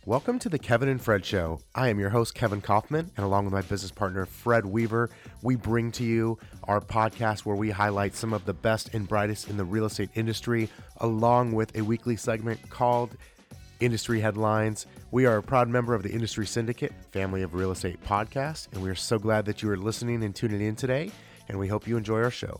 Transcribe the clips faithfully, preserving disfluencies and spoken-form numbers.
Welcome to the Kevin and Fred Show. I am your host, Kevin Kaufman, and along with my business partner, Fred Weaver, we bring to you our podcast where we highlight some of the best and brightest in the real estate industry, along with a weekly segment called Industry Headlines. We are a proud member of the Industry Syndicate, family of real estate podcasts, and we are so glad that you are listening and tuning in today, and we hope you enjoy our show.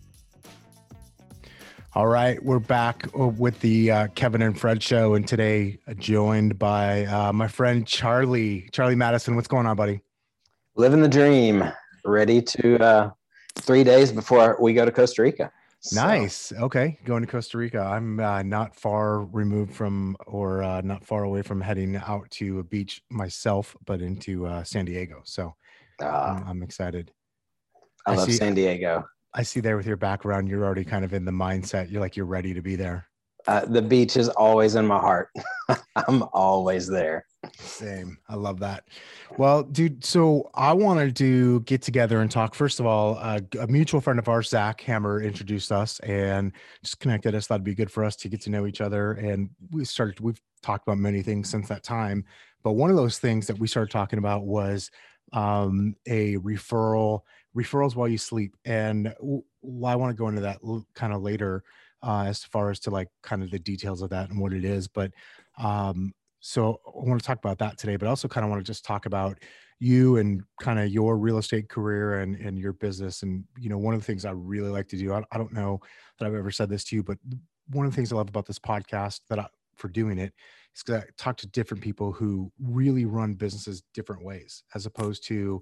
All right, we're back with the uh, Kevin and Fred Show, and today uh, joined by uh, my friend Charlie. Charlie Madison, what's going on, buddy? Living the dream. Ready to uh, three days before we go to Costa Rica. So. Nice. Okay, going to Costa Rica. I'm uh, not far removed from, or uh, not far away from heading out to a beach myself, but into uh, San Diego. So uh, I'm, I'm excited. I, I love see, San Diego. I see there with your background, you're already kind of in the mindset. You're like, you're ready to be there. Uh, the beach is always in my heart. I'm always there. Same. I love that. Well, dude, so I wanted to get together and talk. First of all, uh, a mutual friend of ours, Zach Hammer, introduced us and just connected us. Thought it'd be good for us to get to know each other. And we started, we've talked about many things since that time. But one of those things that we started talking about was um, a referral, referrals while you sleep. And well, I want to go into that kind of later uh, as far as to like kind of the details of that and what it is. But um, so I want to talk about that today, but I also kind of want to just talk about you and kind of your real estate career and, and your business. And, you know, one of the things I really like to do, I, I don't know that I've ever said this to you, but one of the things I love about this podcast that I, for doing it is because I talk to different people who really run businesses different ways, as opposed to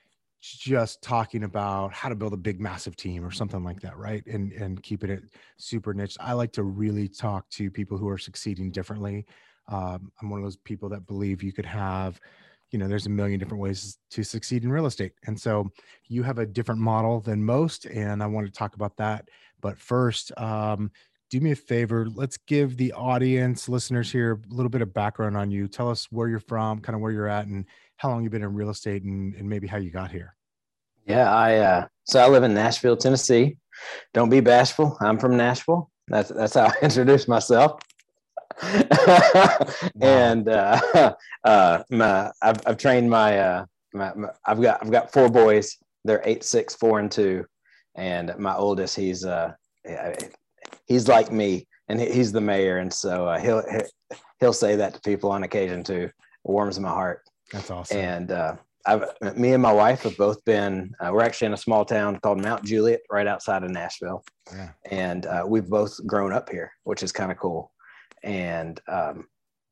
just talking about how to build a big, massive team or something like that. Right. And, and keeping it super niche. I like to really talk to people who are succeeding differently. Um, I'm one of those people that believe you could have, you know, there's a million different ways to succeed in real estate. And so you have a different model than most, and I want to talk about that. But first, um, do me a favor. Let's give the audience, listeners here, a little bit of background on you. Tell us where you're from, kind of where you're at, and how long you've been in real estate, and, and maybe how you got here. Yeah, I uh, so I live in Nashville, Tennessee. Don't be bashful. I'm from Nashville. That's that's how I introduce myself. and uh, uh, my, I've, I've trained my, uh, my, my, I've got, I've got four boys. They're eight, six, four, and two. And my oldest, he's, uh, he's like me, and he's the mayor. And so uh, he'll, he'll say that to people on occasion too. It warms my heart. That's awesome. And uh, I've, me and my wife have both been, uh, we're actually in a small town called Mount Juliet, right outside of Nashville. Yeah. And uh, we've both grown up here, which is kind of cool. And um,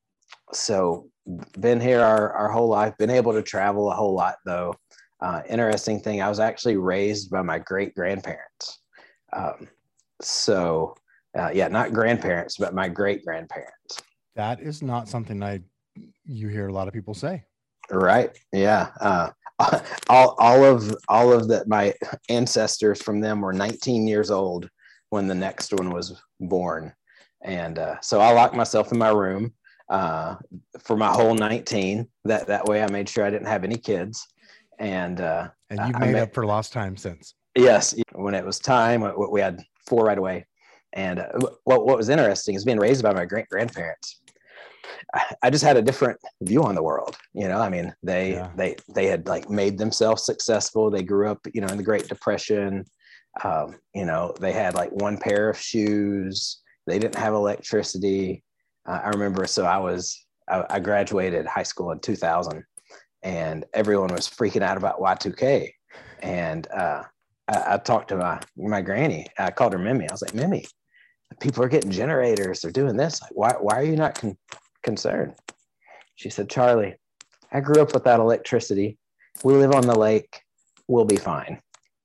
so been here our, our whole life, been able to travel a whole lot though. Uh, interesting thing, I was actually raised by my great grandparents. Um, so uh, yeah, not grandparents, but my great grandparents. That is not something I, you hear a lot of people say. Right. Yeah. Uh, all, all of, all of that, my ancestors from them were nineteen years old when the next one was born. And uh, so I locked myself in my room uh, for my whole nineteen. That that way I made sure I didn't have any kids. And uh, and you've made, made up for lost time since. Yes. When it was time, we had four right away. And uh, what, what was interesting is being raised by my great grandparents. I just had a different view on the world. You know, I mean, they, yeah. they, they had like made themselves successful. They grew up, you know, in the Great Depression. Um, you know, they had like one pair of shoes. They didn't have electricity. Uh, I remember, so I was, I, I graduated high school in two thousand and everyone was freaking out about Y two K. And uh, I, I talked to my, my granny. I called her Mimi. I was like, Mimi, people are getting generators. They're doing this. Like, why, why are you not con- concerned? She said, Charlie, I grew up without electricity. We live on the lake. We'll be fine.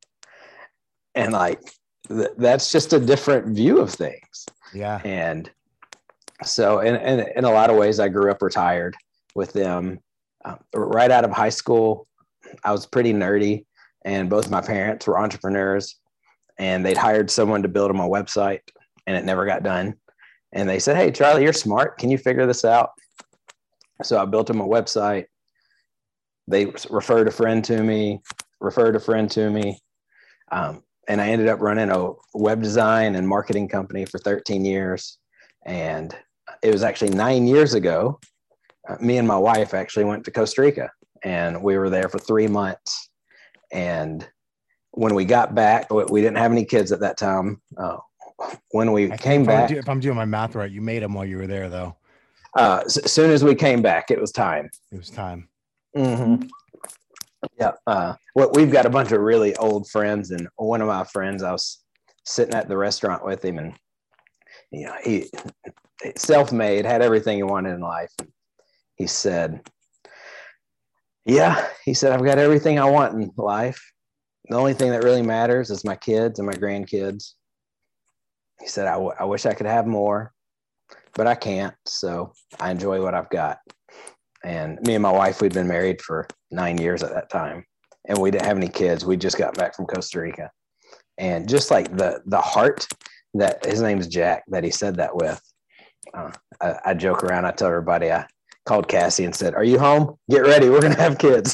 And like, th- that's just a different view of things. Yeah. And so in, in, in a lot of ways, I grew up retired with them. Uh, right out of high school, I was pretty nerdy, and both my parents were entrepreneurs, and they'd hired someone to build them a website, and it never got done. And they said, hey, Charlie, you're smart. Can you figure this out? So I built them a website. They referred a friend to me, referred a friend to me. Um, and I ended up running a web design and marketing company for thirteen years. And it was actually nine years ago uh, me and my wife actually went to Costa Rica, and we were there for three months. And when we got back, we didn't have any kids at that time. Uh, when we I came if back, I'm, if I'm doing my math right, you made them while you were there, though. Uh, as soon as we came back, it was time. It was time. Mm-hmm. Yeah. Uh, well, we've got a bunch of really old friends, and one of my friends, I was sitting at the restaurant with him, and you know, he self-made, had everything he wanted in life. He said, "Yeah," he said, "I've got everything I want in life. The only thing that really matters is my kids and my grandkids." He said, I, w- I wish I could have more, but I can't. So I enjoy what I've got." And me and my wife, we'd been married for nine years at that time, and we didn't have any kids. We just got back from Costa Rica. And just like the, the heart that his name is Jack, that he said that with, uh, I, I joke around. I tell everybody, I called Cassie and said, "Are you home? Get ready. We're going to have kids."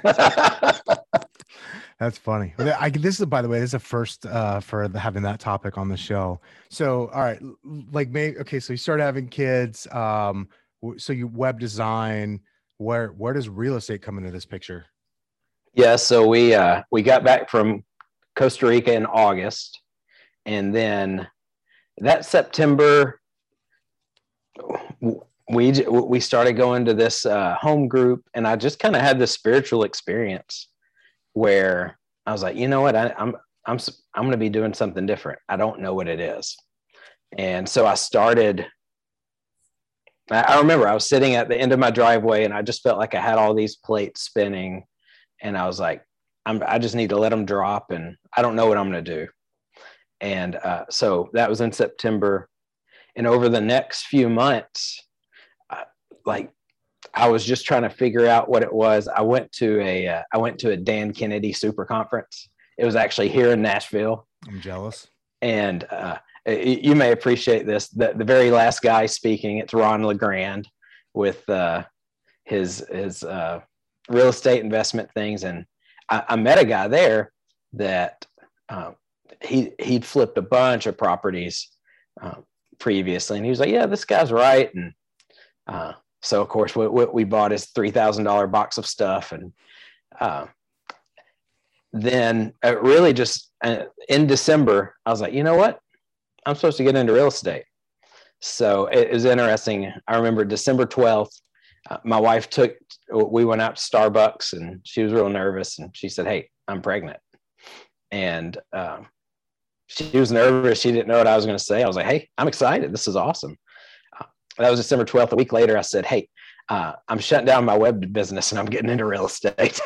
That's funny. I, this is, by the way, this is a first uh, for the, having that topic on the show. So, all right, like, may, okay, so you started having kids. Um, so you web design. Where where does real estate come into this picture? Yeah, so we uh, we got back from Costa Rica in August, and then that September, we we started going to this uh, home group, and I just kind of had this spiritual experience where I was like, you know what, I, I'm I'm I'm going to be doing something different. I don't know what it is, and so I started. I remember I was sitting at the end of my driveway, and I just felt like I had all these plates spinning, and I was like, I'm, I just need to let them drop, and I don't know what I'm going to do. And uh, so that was in September. And over the next few months, uh, like I was just trying to figure out what it was. I went to a, uh, I went to a Dan Kennedy super conference. It was actually here in Nashville. I'm jealous. And uh, you may appreciate this. The, the very last guy speaking, it's Ron LeGrand with uh, his his uh, real estate investment things. And I, I met a guy there that um, he he'd flipped a bunch of properties uh, previously, and he was like, "Yeah, this guy's right." And uh, so, of course, what we, we bought his three thousand dollar box of stuff, and uh, then it really just uh, in December, I was like, you know what? I'm supposed to get into real estate. So it was interesting. I remember December twelfth, uh, my wife took, we went out to Starbucks, and she was real nervous, and she said, "Hey, I'm pregnant." And um, she was nervous. She didn't know what I was going to say. I was like, "Hey, I'm excited. This is awesome." Uh, that was December twelfth. A week later, I said, "Hey, uh, I'm shutting down my web business, and I'm getting into real estate."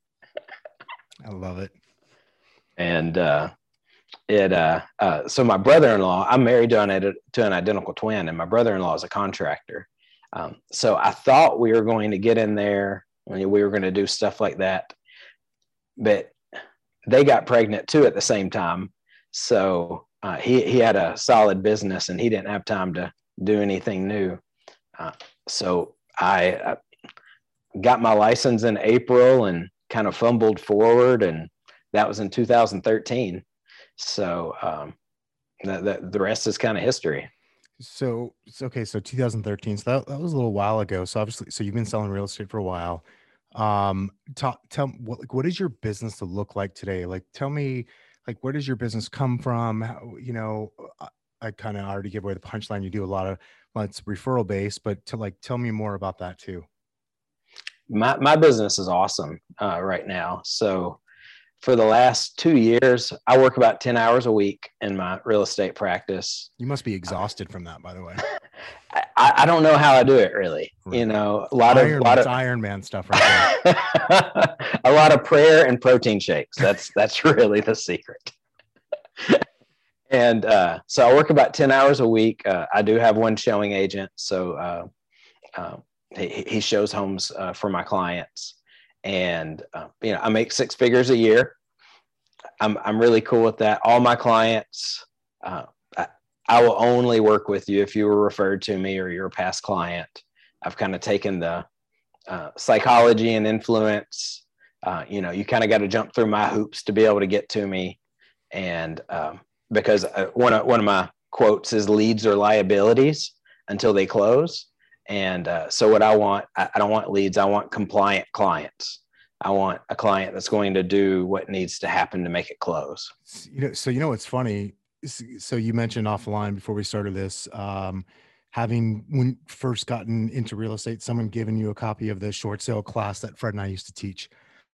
I love it. And, uh, It uh, uh, so my brother-in-law, I'm married to an to an identical twin, and my brother-in-law is a contractor. Um, so I thought we were going to get in there, we were going to do stuff like that, but they got pregnant too at the same time. So uh, he he had a solid business, and he didn't have time to do anything new. Uh, so I uh, got my license in April and kind of fumbled forward, and that was in two thousand thirteen. So um, the, the, the rest is kind of history. So, okay. So two thousand thirteen. So that, that was a little while ago. So obviously, so you've been selling real estate for a while. Um, talk, tell what, like, what is your business to look like today? Like, tell me, like, where does your business come from? How, you know, I, I kind of already give away the punchline. You do a lot of, well, it's referral based, but to like, tell me more about that too. My, my business is awesome uh, right now. So for the last two years, I work about ten hours a week in my real estate practice. You must be exhausted uh, from that, by the way. I, I don't know how I do it really. Right. You know, a lot Iron, of, lot of Iron Man stuff right there. A lot of prayer and protein shakes. That's, that's really the secret. And uh, so I work about ten hours a week. Uh, I do have one showing agent. So uh, uh, he, he shows homes uh, for my clients. And, uh, you know, I make six figures a year. I'm, I'm really cool with that. All my clients, uh, I, I will only work with you if you were referred to me or you're a past client. I've kind of taken the uh, psychology and influence. Uh, you know, you kind of got to jump through my hoops to be able to get to me. And um, because uh, one of, one of my quotes is leads are liabilities until they close. And uh, so what I want, I, I don't want leads. I want compliant clients. I want a client that's going to do what needs to happen to make it close. You know, so you know what's funny? So you mentioned offline before we started this, um, having when first gotten into real estate, someone giving you a copy of the short sale class that Fred and I used to teach,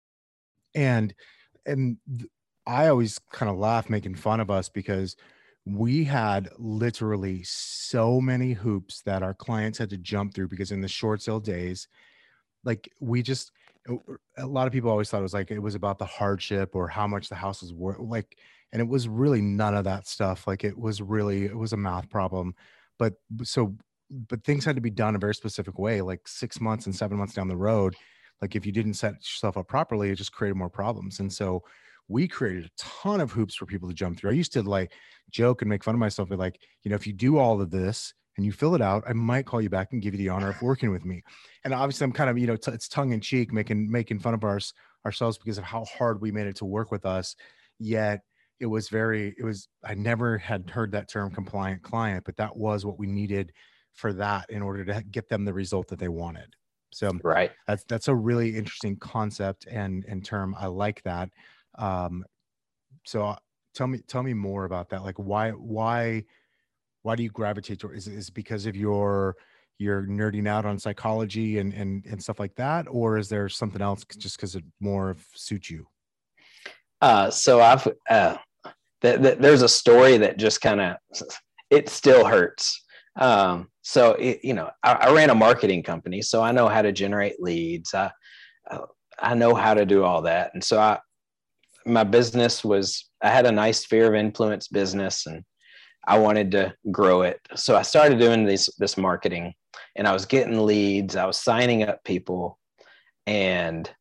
and and th- I always kind of laugh making fun of us because we had literally so many hoops that our clients had to jump through because in the short sale days, like we just a lot of people always thought it was like it was about the hardship or how much the house is worth, like, and it was really none of that stuff. Like it was really it was a math problem. But so but things had to be done a very specific way, like six months and seven months down the road. Like if you didn't set yourself up properly, it just created more problems. And so we created a ton of hoops for people to jump through. I used to like joke and make fun of myself, but like, you know, if you do all of this and you fill it out, I might call you back and give you the honor of working with me. And obviously I'm kind of, you know, t- it's tongue in cheek, making, making fun of ours, ourselves because of how hard we made it to work with us. Yet it was very, it was, I never had heard that term compliant client, but that was what we needed for that in order to get them the result that they wanted. So Right. that's, that's a really interesting concept and, and term. I like that. Um, so uh, tell me, tell me more about that. Like why, why, why do you gravitate toward, is it, is it because of your, you're nerding out on psychology and, and, and stuff like that? Or is there something else just because it more suits you? Uh, so I've, uh, th- th- there's a story that just kind of, it still hurts. Um, so, it, you know, I, I ran a marketing company, so I know how to generate leads. I, I know how to do all that. And so I, my business was, I had a nice sphere of influence business and I wanted to grow it. So I started doing this, this marketing and I was getting leads. I was signing up people and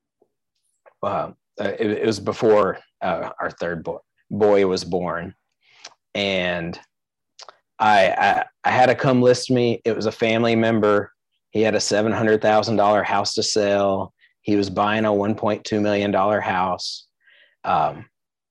uh, it, it was before uh, our third boy, boy was born. And I, I, I had to come list me. It was a family member. He had a seven hundred thousand dollars house to sell. He was buying a one point two million dollars house. Um,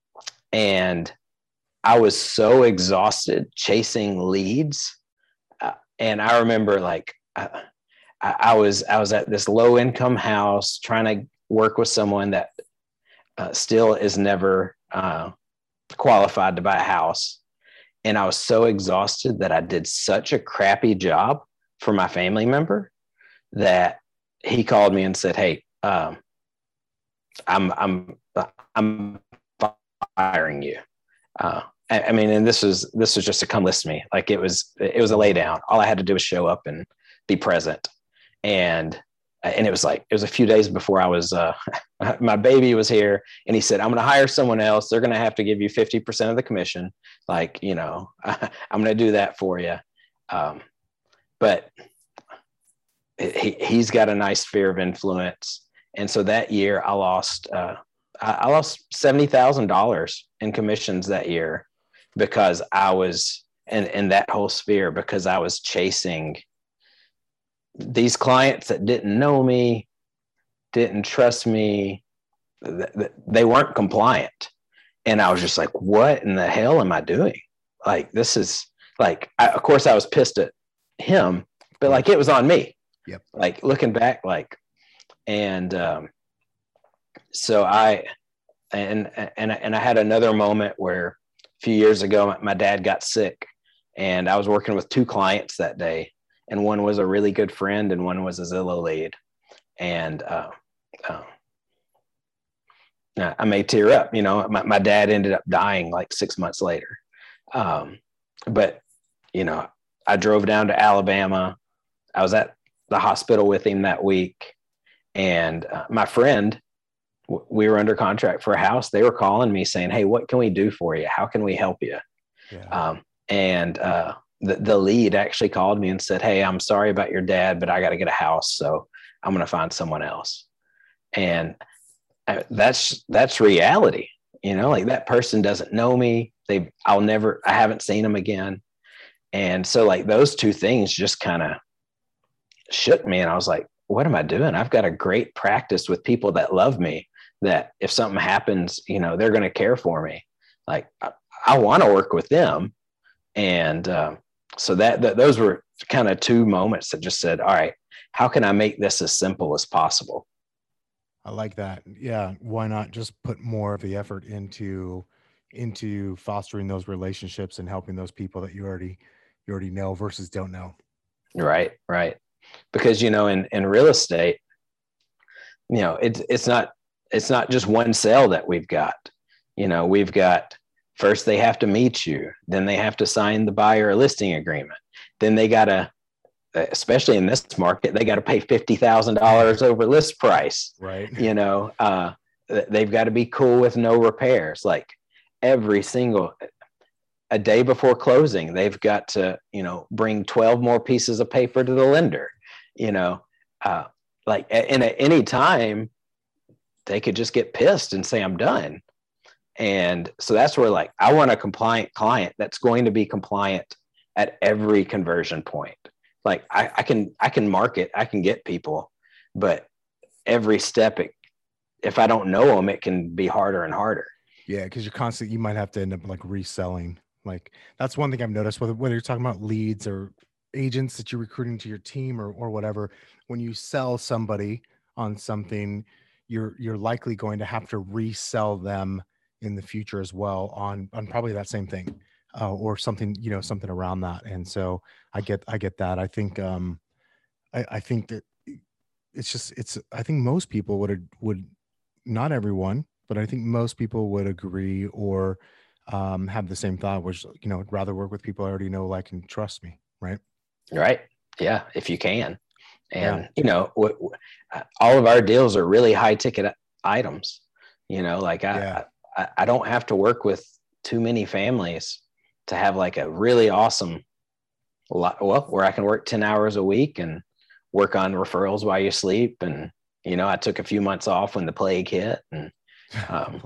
and I was so exhausted chasing leads. Uh, and I remember like, uh, I, I was, I was at this low income house trying to work with someone that uh, still is never uh, qualified to buy a house. And I was so exhausted that I did such a crappy job for my family member that he called me and said, "Hey, um, I'm, I'm, I'm firing you." Uh, I, I mean, and this was, this was just to come list me. Like it was, it was a lay down. All I had to do was show up and be present. And, and it was like, it was a few days before I was, uh, my baby was here and he said, "I'm going to hire someone else. They're going to have to give you fifty percent of the commission. Like, you know, I'm going to do that for you." Um, but he, he's got a nice sphere of influence. And so that year I lost, uh, I, I lost seventy thousand dollars in commissions that year because I was in, in that whole sphere, because I was chasing these clients that didn't know me, didn't trust me. They weren't compliant. And I was just like, what in the hell am I doing? Like, this is like, I, of course I was pissed at him, but like, it was on me. Yep. Like looking back, like, and, um, so I, and, and, and I had another moment where a few years ago, my, my dad got sick and I was working with two clients that day. And one was a really good friend and one was a Zillow lead. And, uh, uh, I may tear up, you know, my, my dad ended up dying like six months later. Um, but, you know, I drove down to Alabama. I was at the hospital with him that week. And uh, my friend, w- we were under contract for a house. They were calling me saying, "Hey, what can we do for you? How can we help you?" Yeah. Um, and uh, the, the lead actually called me and said, "Hey, I'm sorry about your dad, but I got to get a house. So I'm going to find someone else." And that's, that's reality, you know, like that person doesn't know me. They, I'll never, I haven't seen them again. And so like those two things just kind of shook me. And I was like, what am I doing? I've got a great practice with people that love me, that if something happens, you know, they're going to care for me. Like I, I want to work with them. And um, so that, that those were, kind of two moments that just said, all right, how can I make this as simple as possible? I like that. Yeah. Why not just put more of the effort into into fostering those relationships and helping those people that you already you already know versus don't know. Right, right. Because, you know, in, in real estate, you know, it's it's not it's not just one sale that we've got. You know, we've got, first they have to meet you, then they have to sign the buyer listing agreement. Then they got to, especially in this market, they got to pay fifty thousand dollars over list price. Right. You know, uh, they've got to be cool with no repairs. Like every single, a day before closing, they've got to, you know, bring twelve more pieces of paper to the lender, you know, uh, like, and at any time they could just get pissed and say, I'm done. And so that's where, like, I want a compliant client that's going to be compliant at every conversion point. Like I, I can, I can market, I can get people, but every step, it, if I don't know them, it can be harder and harder. Yeah. Cause you're constantly, you might have to end up like reselling. Like that's one thing I've noticed, whether, whether you're talking about leads or agents that you're recruiting to your team or, or whatever, when you sell somebody on something, you're, you're likely going to have to resell them in the future as well on, on probably that same thing. Uh, or something, you know, something around that. And so I get, I get that. I think, um, I, I think that it's just, it's, I think most people would, would not everyone, but I think most people would agree or, um, have the same thought, which, you know, rather work with people I already know, like, and trust me. Right. Right. Yeah. If you can. And, yeah. you know, w- w- all of our deals are really high ticket items, you know, like I, yeah. I, I don't have to work with too many families to have like a really awesome lot, well, where I can work ten hours a week and work on referrals while you sleep. And, you know, I took a few months off when the plague hit and, um,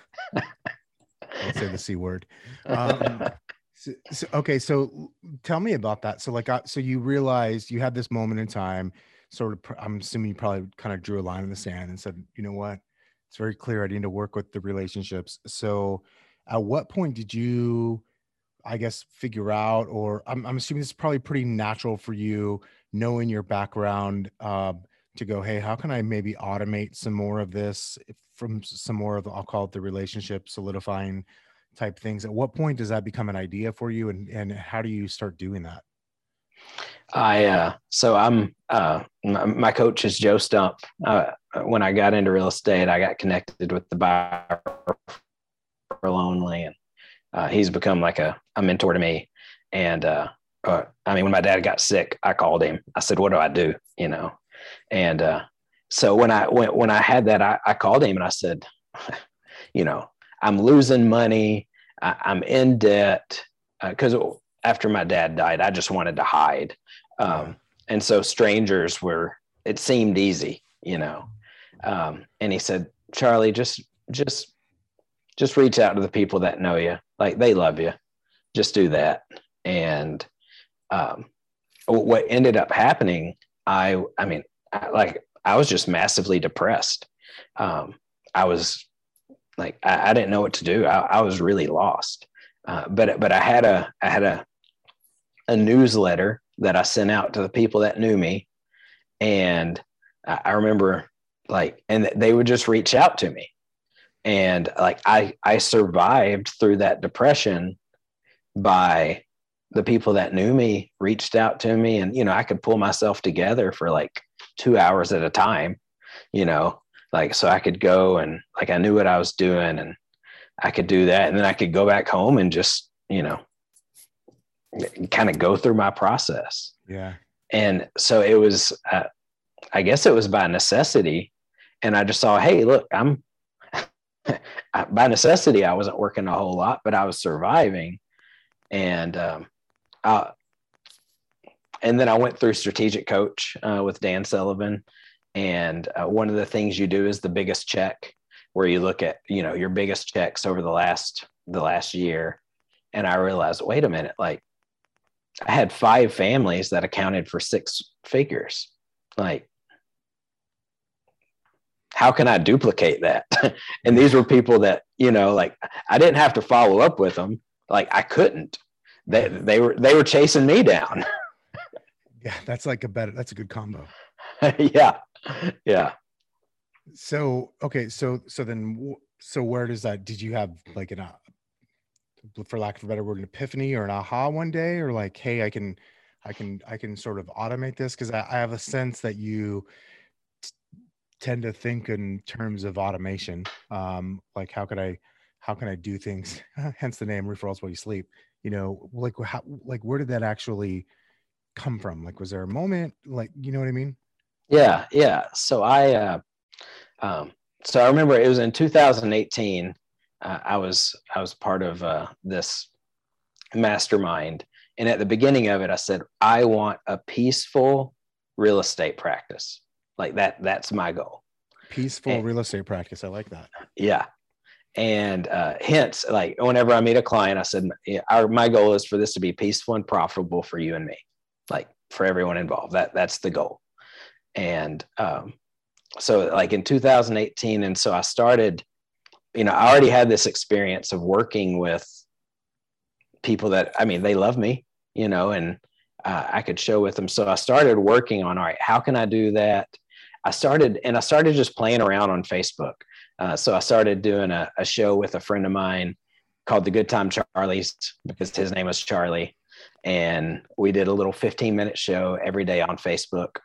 don't say the C word. Um, so, so, okay. So tell me about that. So like, uh, so you realized you had this moment in time, sort of, I'm assuming you probably kind of drew a line in the sand and said, you know what, it's very clear I need to work with the relationships. So at what point did you, I guess, figure out, or I'm, I'm assuming this is probably pretty natural for you, knowing your background, uh, to go, hey, how can I maybe automate some more of this from some more of the, I'll call it the relationship solidifying type things. At what point does that become an idea for you? And, and how do you start doing that? I, uh, so I'm, uh, my, my coach is Joe Stump. Uh, when I got into real estate, I got connected with the buyer for Lonely, and Uh, he's become like a, a mentor to me. And, uh, uh, I mean, when my dad got sick, I called him. I said, what do I do? You know? And, uh, so when I, when, when I had that, I, I called him and I said, you know, I'm losing money. I, I'm in debt. Uh, cause after my dad died, I just wanted to hide. Um, and so strangers were, it seemed easy, you know? Um, and he said, Charlie, just, just, just reach out to the people that know you. Like they love you. Just do that. And um, what ended up happening, I, I mean, I, like I was just massively depressed. Um, I was like, I, I didn't know what to do. I, I was really lost. Uh, but, but I had a, I had a, a newsletter that I sent out to the people that knew me. And I, I remember like, and they would just reach out to me. And like, I, I survived through that depression by the people that knew me reached out to me, and, you know, I could pull myself together for like two hours at a time, you know, like, so I could go and like, I knew what I was doing and I could do that. And then I could go back home and just, you know, kind of go through my process. Yeah. And so it was, uh, I guess it was by necessity. And I just saw, hey, look, I'm, by necessity, I wasn't working a whole lot, but I was surviving. And, um, uh, and then I went through Strategic Coach uh, with Dan Sullivan. And uh, one of the things you do is the biggest check, where you look at, you know, your biggest checks over the last, the last year. And I realized, wait a minute, like I had five families that accounted for six figures. Like, how can I duplicate that? And these were people that, you know, like I didn't have to follow up with them. Like I couldn't, they, they were, they were chasing me down. Yeah, that's like a better, that's a good combo. Yeah. Yeah. So, okay. So, so then, w- so where does that, did you have like an, uh, for lack of a better word, an epiphany or an aha one day, or like, hey, I can, I can, I can sort of automate this? Cause I, I have a sense that you tend to think in terms of automation. Um, like how could I, how can I do things? Hence the name referrals while you sleep. You know, like how, like where did that actually come from? Like, was there a moment? Like, you know what I mean? Yeah. Yeah. So I, uh, um, so I remember it was in two thousand eighteen. Uh, I was, I was part of uh, this mastermind. And at the beginning of it, I said, I want a peaceful real estate practice. Like that, that's my goal. Peaceful And, real estate practice. I like that. yeah. And uh, hence, like whenever I meet a client, I said, yeah, our, my goal is for this to be peaceful and profitable for you and me, like for everyone involved. That that's the goal. And um, so like in two thousand eighteen, and so I started, you know, I already had this experience of working with people that, I mean, they love me, you know, and uh, I could show with them. So I started working on, all right, how can I do that? I started, and I started just playing around on Facebook. Uh, so I started doing a, a show with a friend of mine called The Good Time Charlies, because his name was Charlie. And we did a little fifteen minute show every day on Facebook.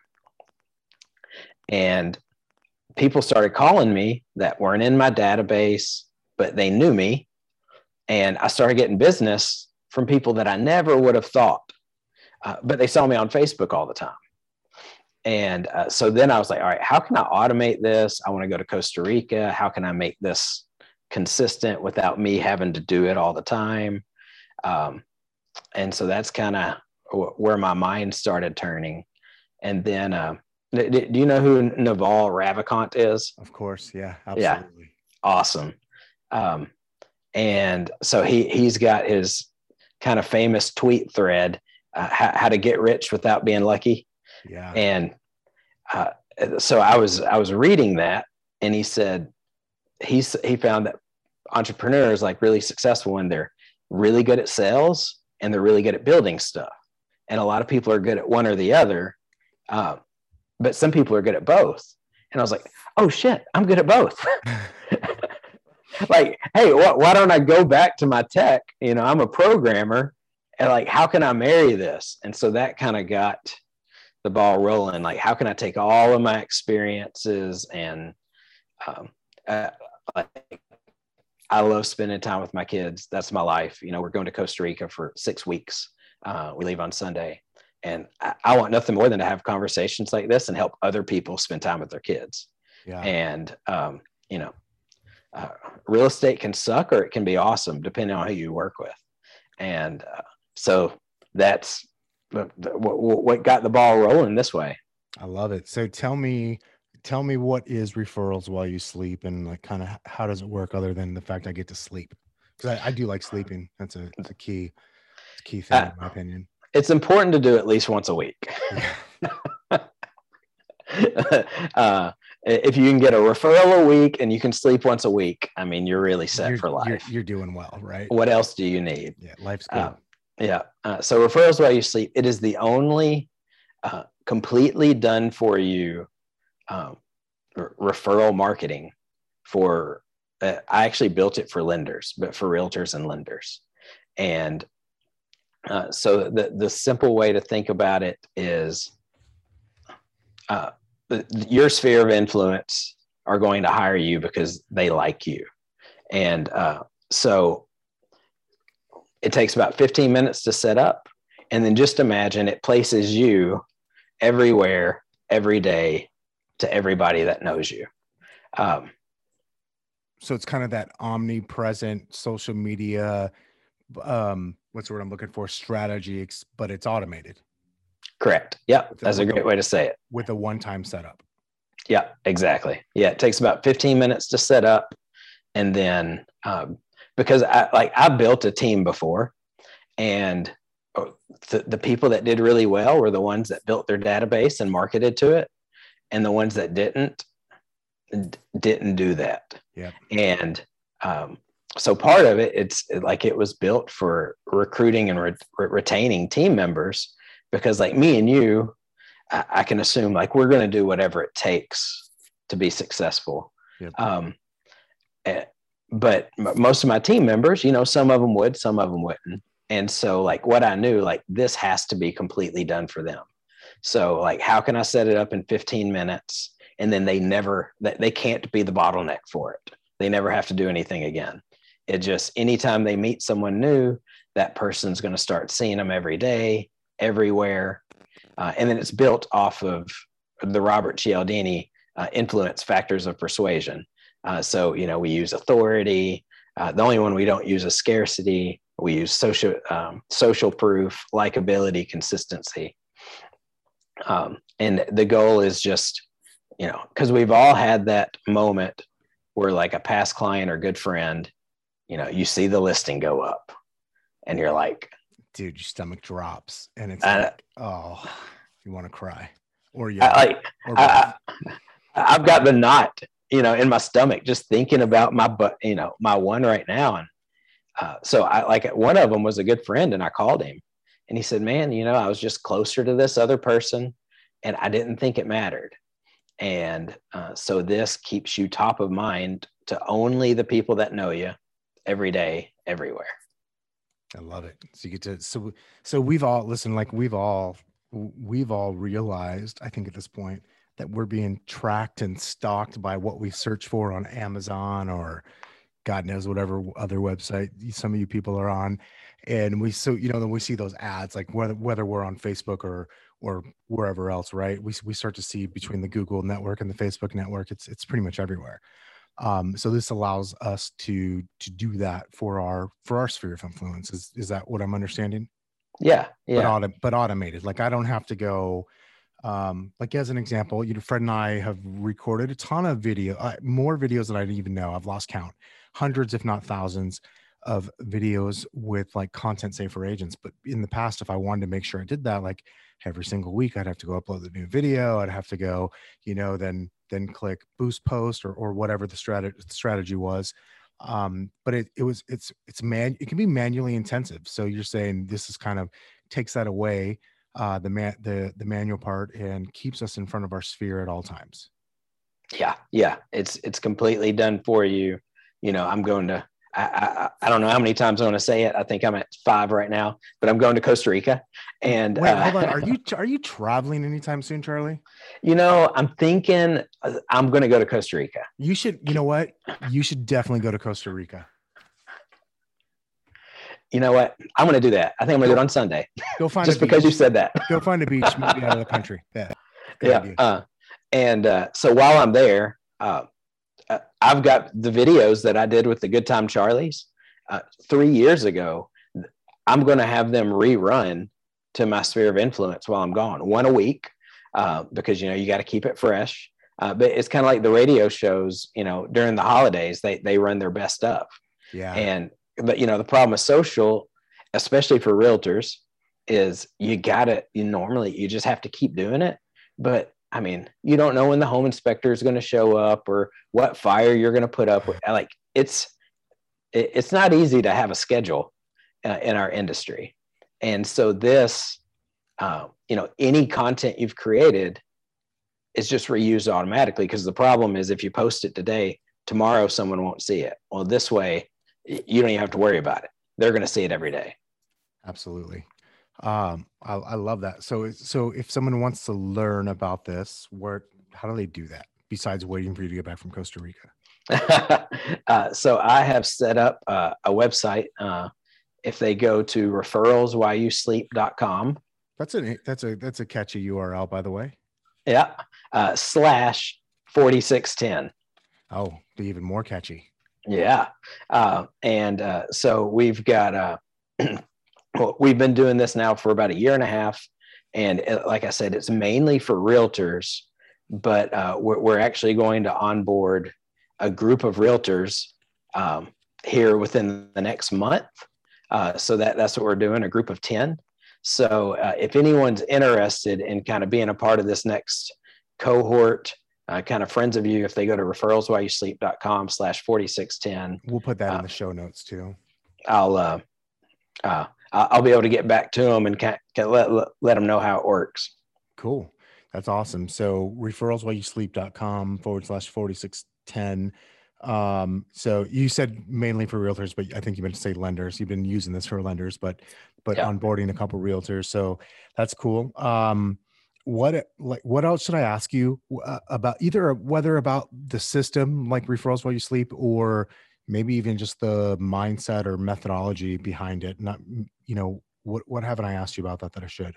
And people started calling me that weren't in my database, but they knew me. And I started getting business from people that I never would have thought, uh, but they saw me on Facebook all the time. And uh, so then I was like, all right, how can I automate this? I want to go to Costa Rica. How can I make this consistent without me having to do it all the time? Um, and so that's kind of w- where my mind started turning. And then, uh, do, do you know who Naval Ravikant is? Of course. Yeah, Yeah, absolutely. awesome. Um, and so he he's got his kind of famous tweet thread, uh, how, how to get rich without being lucky. Yeah. And uh, so I was I was reading that, and he said he's he found that entrepreneurs like really successful when they're really good at sales and they're really good at building stuff. And a lot of people are good at one or the other, um, but some people are good at both. And I was like, oh shit, I'm good at both. Like, hey, wh- why don't I go back to my tech? You know, I'm a programmer, and like, how can I marry this? And so that kind of got the ball rolling. Like, how can I take all of my experiences and um, uh, like, I love spending time with my kids. That's my life. You know, we're going to Costa Rica for six weeks. Uh, we leave on Sunday, and I, I want nothing more than to have conversations like this and help other people spend time with their kids. Yeah. And um, you know. Uh, real estate can suck or it can be awesome depending on who you work with. And uh, so that's what, what got the ball rolling this way. I love it. So tell me, tell me what is referrals while you sleep, and like kind of how does it work other than the fact I get to sleep? Because I, I do like sleeping. That's a, it's a key, it's a key thing Uh, in my opinion. it's important to do at least once a week. Yeah. uh, if you can get a referral a week and you can sleep once a week, I mean, you're really set You're, for life. you're, you're doing well, right? What else do you need? Yeah. Life's good. Uh, yeah. Uh, so referrals while you sleep, it is the only uh, completely done for you um, r- referral marketing for, uh, I actually built it for lenders, but for realtors and lenders. And uh, so the, the simple way to think about it is uh, the, your sphere of influence are going to hire you because they like you. And uh, so it takes about fifteen minutes to set up. And then just imagine it places you everywhere, every day to everybody that knows you. Um, so it's kind of that omnipresent social media, um, what's the word I'm looking for? Strategy, but it's automated. Correct. Yep. With a- That's a with great a- way to say it. With a one-time setup. Yeah, exactly. Yeah. It takes about fifteen minutes to set up. And then, um, because I like I built a team before, and the, the people that did really well were the ones that built their database and marketed to it. And the ones that didn't, d- didn't do that. Yeah. And um, so part of it, it's like it was built for recruiting and re- retaining team members, because like me and you, I, I can assume like we're going to do whatever it takes to be successful. Yep. Um, eh, but m- most of my team members, you know, some of them would, some of them wouldn't. And so like what I knew, like this has to be completely done for them. So like, how can I set it up in fifteen minutes? And then they never, they can't be the bottleneck for it. They never have to do anything again. It just, anytime they meet someone new, that person's going to start seeing them every day, everywhere. Uh, and then it's built off of the Robert Cialdini uh, influence factors of persuasion. Uh, so, you know, we use authority. Uh, the only one we don't use is scarcity. We use social, um, social proof, likability, consistency. Um, and the goal is just, you know, because we've all had that moment where like a past client or good friend, you know, you see the listing go up and you're like, dude, your stomach drops and it's uh, like, oh, you want to cry or yeah, I, like, or I, I, I've got the knot, you know, in my stomach, just thinking about my, but you know, my one right now. And uh, so I like one of them was a good friend and I called him and he said, man, you know, I was just closer to this other person and I didn't think it mattered. And uh, so this keeps you top of mind to only the people that know you every day, everywhere. I love it. So you get to, so, so we've all, listen, like we've all, we've all realized, I think at this point, that we're being tracked and stalked by what we search for on Amazon or God knows whatever other website some of you people are on. And we, so, you know, then we see those ads, like whether, whether we're on Facebook or, or wherever else, right? We, we start to see between the Google network and the Facebook network, it's, it's pretty much everywhere. Um, so this allows us to, to do that for our, for our sphere of influence. Is, is that what I'm understanding? Yeah. Yeah. But, auto, but automated. Like I don't have to go, um, like as an example, you know, Fred and I have recorded a ton of video, uh, more videos than I didn't even know. I've lost count, hundreds, if not thousands of videos with like content save for agents. But in the past, if I wanted to make sure I did that, like every single week, I'd have to go upload the new video. I'd have to go, you know, then, then click boost post or, or whatever the strategy strategy was. Um, but it, it was, it's, it's man, it can be manually intensive. So you're saying this is kind of takes that away, uh, the man, the, the manual part and keeps us in front of our sphere at all times. Yeah. Yeah. It's, it's completely done for you. You know, I'm going to, I, I, I don't know how many times I want to say it. I think I'm at five right now, but I'm going to Costa Rica. And wait, uh, hold on. Are you, are you traveling anytime soon, Charlie? You know, I'm thinking I'm going to go to Costa Rica. You should, you know what? You should definitely go to Costa Rica. You know what? I'm going to do that. I think I'm going to do it on Sunday. Go find just a beach. Because you said that. Go find a beach, maybe out of the country. Yeah. Yeah. Uh, and uh, so while I'm there, uh, I've got the videos that I did with the Good Time Charlies uh, three years ago. I'm going to have them rerun to my sphere of influence while I'm gone, one a week, uh, because, you know, you got to keep it fresh. Uh, but it's kind of like the radio shows, you know, during the holidays, they, they run their best stuff. Yeah. And, but, you know, the problem with social, especially for realtors, is you got to, you normally, you just have to keep doing it. But I mean, you don't know when the home inspector is going to show up or what fire you're going to put up with. Like it's, it, it's not easy to have a schedule uh, in our industry. And so this, uh, you know, any content you've created is just reused automatically, because the problem is if you post it today, tomorrow someone won't see it. Well, this way you don't even have to worry about it. They're going to see it every day. Absolutely. Um, I, I love that. So, so if someone wants to learn about this, where, how do they do that besides waiting for you to get back from Costa Rica? uh, so I have set up uh, a website. Uh, if they go to referrals while you sleep dot com, that's a, that's a, that's a catchy U R L, by the way. Yeah. Uh, slash forty-six ten. Oh, be even more catchy. Yeah. Uh, and uh, so we've got, uh, well, we've been doing this now for about a year and a half. And it, like I said, it's mainly for realtors, but uh, we're, we're actually going to onboard a group of realtors um, here within the next month. Uh, so that, that's what we're doing, a group of ten. So uh, if anyone's interested in kind of being a part of this next cohort, uh, kind of friends of you, if they go to referrals while you sleep dot com slash forty-six ten. We'll put that uh, in the show notes too. I'll, uh, uh, I'll be able to get back to them and can, can let, let, let them know how it works. Cool. That's awesome. So referrals while you sleep.com forward slash forty-six ten. Um, so you said mainly for realtors, but I think you meant to say lenders. You've been using this for lenders, but, but Yeah. onboarding a couple realtors. So that's cool. Um, what, like, what else should I ask you uh, about, either whether about the system, like referrals while you sleep, or maybe even just the mindset or methodology behind it? Not, you know, what, what haven't I asked you about that, that I should?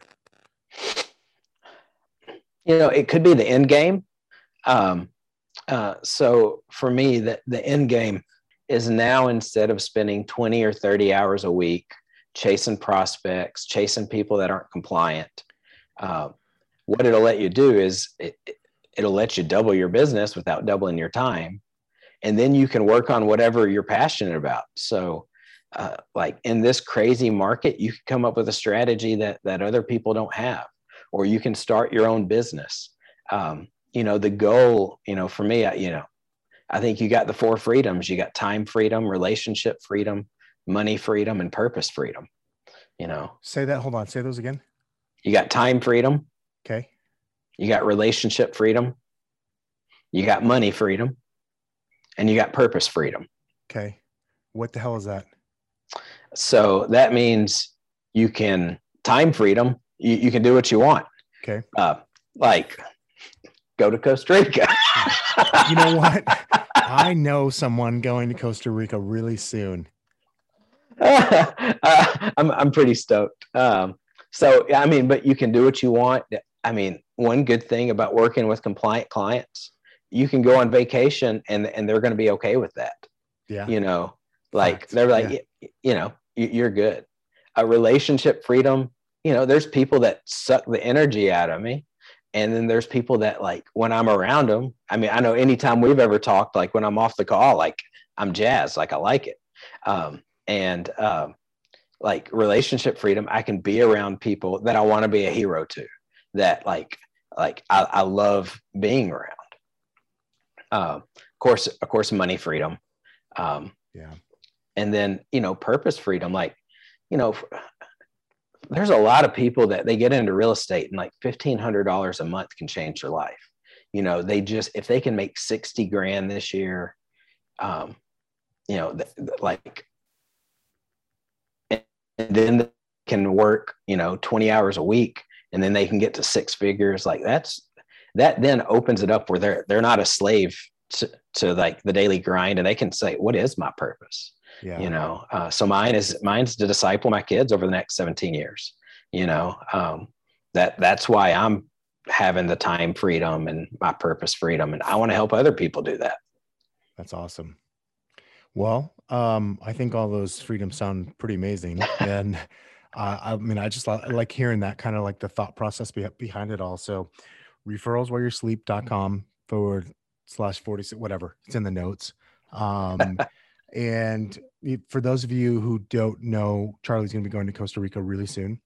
You know, it could be the end game. Um, uh, so for me, the, the end game is now, instead of spending twenty or thirty hours a week chasing prospects, chasing people that aren't compliant, uh, what it'll let you do is it, it'll let you double your business without doubling your time. And then you can work on whatever you're passionate about. So uh, like in this crazy market, you can come up with a strategy that, that other people don't have, or you can start your own business. Um, you know, the goal, you know, for me, I, you know, I think you got the four freedoms. You got time freedom, relationship freedom, money freedom, and purpose freedom. You know, say that, hold on, say those again. You got time freedom. Okay. You got relationship freedom. You got money freedom. And you got purpose freedom. Okay. What the hell is that? So that means you can time freedom. You, you can do what you want. Okay. Uh, like go to Costa Rica. You know what? I know someone going to Costa Rica really soon. uh, I'm, I'm pretty stoked. Um, so, I mean, but you can do what you want. I mean, one good thing about working with compliant clients, you can go on vacation and, and they're going to be okay with that. Yeah. You know, like Fact. they're like, yeah. you know, you're good. A relationship freedom, you know, there's people that suck the energy out of me. And then there's people that, like, when I'm around them, I mean, I know anytime we've ever talked, like when I'm off the call, like I'm jazzed, like I like it. Um, and um, like relationship freedom, I can be around people that I want to be a hero to, that like, like I, I love being around. Um, of course, of course, money freedom. Um, yeah. And then, you know, purpose freedom, like, you know, there's a lot of people that they get into real estate and like fifteen hundred dollars a month can change their life. You know, they just, if they can make sixty grand this year, um, you know, th- th- like, and then they can work, you know, twenty hours a week, and then they can get to six figures. Like that's, that then opens it up where they're, they're not a slave to, to like the daily grind, and they can say, what is my purpose? Yeah. You know, uh, so mine is mine's to disciple my kids over the next seventeen years, you know, um, that that's why I'm having the time freedom and my purpose freedom. And I want to help other people do that. That's awesome. Well, um, I think all those freedoms sound pretty amazing. And uh, I mean, I just I like hearing that, kind of like the thought process be- behind it all. So referrals while you're sleep.com forward slash forty-six, whatever. It's in the notes. Um, and for those of you who don't know, Charlie's going to be going to Costa Rica really soon.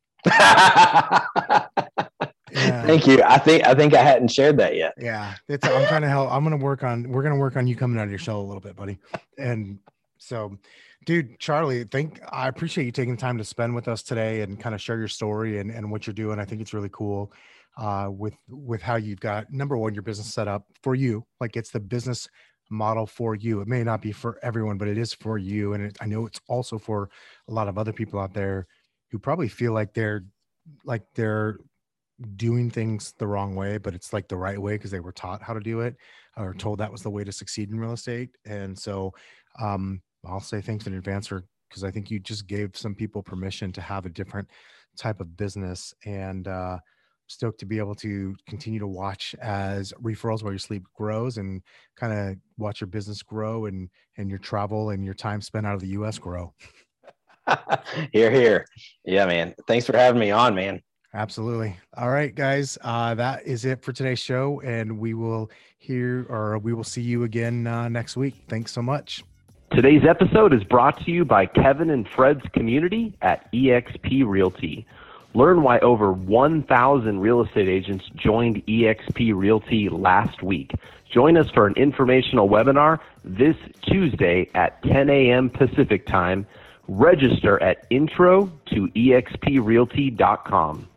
Thank you. I think, I think I hadn't shared that yet. Yeah. It's, I'm trying to help. I'm going to work on, we're going to work on you coming out of your shell a little bit, buddy. And so, dude, Charlie, thank, I appreciate you taking time to spend with us today and kind of share your story and, and what you're doing. I think it's really cool uh, with, with how you've got, number one, your business set up for you. Like it's the business model for you. It may not be for everyone, but it is for you. And it, I know it's also for a lot of other people out there who probably feel like they're like they're doing things the wrong way, but it's like the right way because they were taught how to do it or told that was the way to succeed in real estate. And so um, I'll say thanks in advance for, because I think you just gave some people permission to have a different type of business, and uh, stoked to be able to continue to watch as referrals while you sleep grows and kind of watch your business grow and, and your travel and your time spent out of the U S grow. Here, here. Yeah, man. Thanks for having me on, man. Absolutely. All right, guys. Uh, that is it for today's show. And we will hear, or we will see you again uh, next week. Thanks so much. Today's episode is brought to you by Kevin and Fred's community at E X P Realty. Learn why over one thousand real estate agents joined E X P Realty last week. Join us for an informational webinar this Tuesday at ten a.m. Pacific Time. Register at intro to exp realty dot com.